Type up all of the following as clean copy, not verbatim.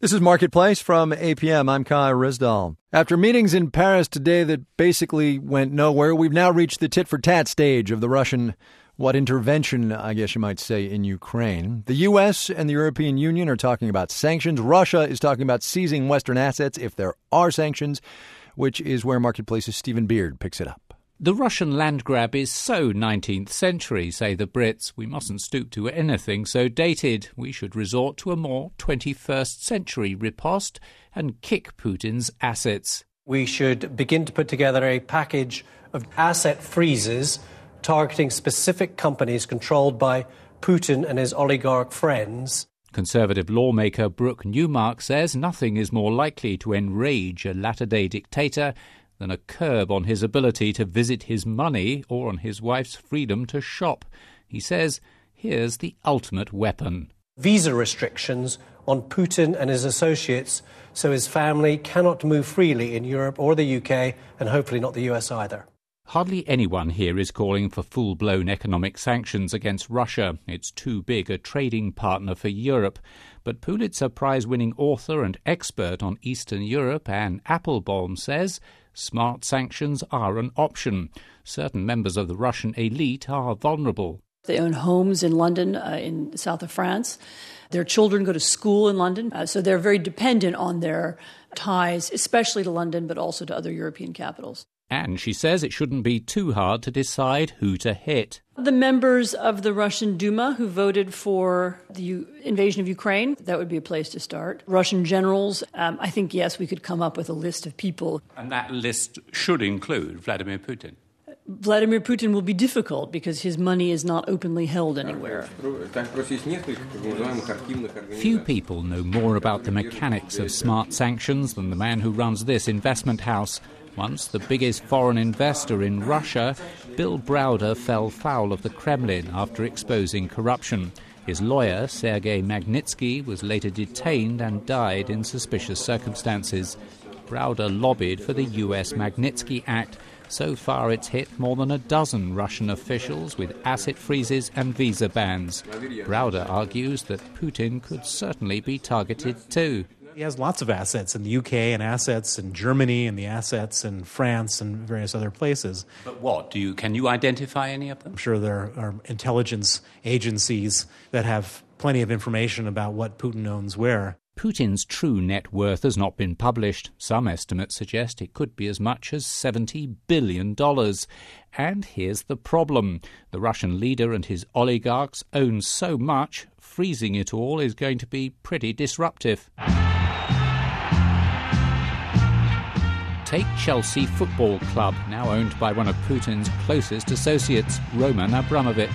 This is Marketplace from APM. I'm Kai Rizdal. After meetings in Paris today that basically went nowhere, we've now reached the tit-for-tat stage of the Russian, intervention, I guess you might say, in Ukraine. The U.S. and the European Union are talking about sanctions. Russia is talking about seizing Western assets if there are sanctions, which is where Marketplace's Stephen Beard picks it up. The Russian land grab is so 19th century, say the Brits. We mustn't stoop to anything so dated. We should resort to a more 21st century riposte and kick Putin's assets. We should begin to put together a package of asset freezes targeting specific companies controlled by Putin and his oligarch friends. Conservative lawmaker Brooke Newmark says nothing is more likely to enrage a latter-day dictator than a curb on his ability to visit his money or on his wife's freedom to shop. He says, here's the ultimate weapon. Visa restrictions on Putin and his associates so his family cannot move freely in Europe or the UK and hopefully not the US either. Hardly anyone here is calling for full-blown economic sanctions against Russia. It's too big a trading partner for Europe. But Pulitzer Prize-winning author and expert on Eastern Europe, Anne Applebaum, says smart sanctions are an option. Certain members of the Russian elite are vulnerable. They own homes in London, in the south of France. Their children go to school in London, so they're very dependent on their ties, especially to London, but also to other European capitals. And she says it shouldn't be too hard to decide who to hit. The members of the Russian Duma who voted for the invasion of Ukraine, that would be a place to start. Russian generals, I think, yes, we could come up with a list of people. And that list should include Vladimir Putin. Vladimir Putin will be difficult because his money is not openly held anywhere. Few people know more about the mechanics of smart sanctions than the man who runs this investment house. Once the biggest foreign investor in Russia, Bill Browder fell foul of the Kremlin after exposing corruption. His lawyer, Sergei Magnitsky, was later detained and died in suspicious circumstances. Browder lobbied for the U.S. Magnitsky Act. So far it's hit more than a dozen Russian officials with asset freezes and visa bans. Browder argues that Putin could certainly be targeted too. He has lots of assets in the UK and assets in Germany and the assets in France and various other places. But what? Can you identify any of them? I'm sure there are intelligence agencies that have plenty of information about what Putin owns where. Putin's true net worth has not been published. Some estimates suggest it could be as much as $70 billion. And here's the problem. The Russian leader and his oligarchs own so much, freezing it all is going to be pretty disruptive. Take Chelsea Football Club, now owned by one of Putin's closest associates, Roman Abramovich.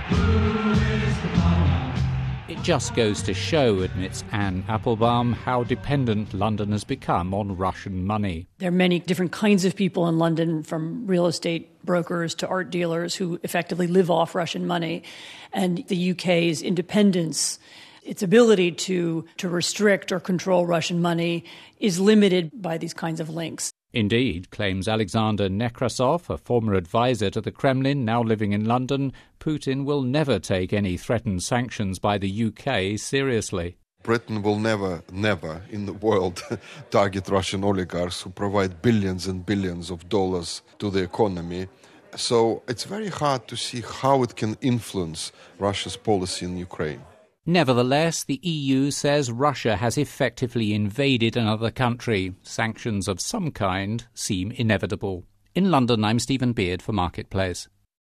It just goes to show, admits Anne Applebaum, how dependent London has become on Russian money. There are many different kinds of people in London, from real estate brokers to art dealers, who effectively live off Russian money. And the UK's independence, its ability to restrict or control Russian money, is limited by these kinds of links. Indeed, claims Alexander Nekrasov, a former advisor to the Kremlin, now living in London, Putin will never take any threatened sanctions by the UK seriously. Britain will never in the world target Russian oligarchs who provide billions and billions of dollars to the economy. So it's very hard to see how it can influence Russia's policy in Ukraine. Nevertheless, the EU says Russia has effectively invaded another country. Sanctions of some kind seem inevitable. In London, I'm Stephen Beard for Marketplace.